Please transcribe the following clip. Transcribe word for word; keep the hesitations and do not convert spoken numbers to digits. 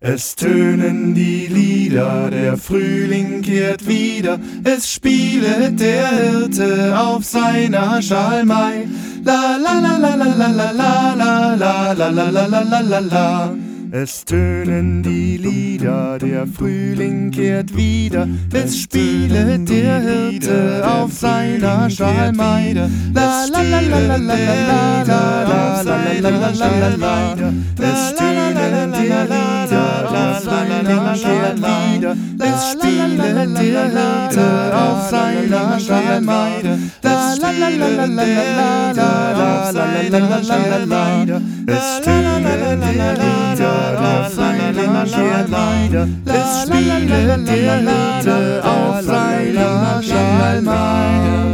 Es tönen die Lieder, der Frühling kehrt wieder, es spielet der Hirte auf seiner Schalmei. La la la la la la la la la la la la la la la la. Es tönen die Lieder, der Frühling kehrt wieder, es spielet der Hirte auf seiner Schalmei. La la la la la la la la la la la la. Es tönen die Lieder, der Frühling kehrt wieder, es spielet der Hirte auf seiner Schalmei. La la la la la la la la la la la. Es tönen die Lieder, der Frühling kehrt wieder, es spielet der Hirte auf seiner Schalmei.